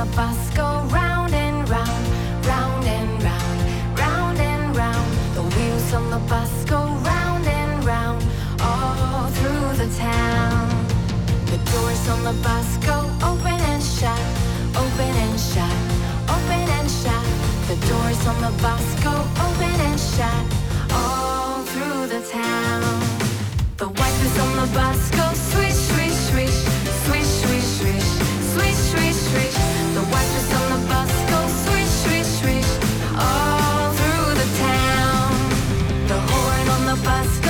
bus go round and round, round and round, round and round. The wheels on the bus go round and round, all through the town. The doors on the bus go open and shut, open and shut, open and shut. The doors on the bus go open and shut, all through the town. The wipers on the bus go swish, swish, swish, swish, swish, swish, swish, swish, swish. The wipers on the bus go swish, swish, swish, all through the town. The horn on the bus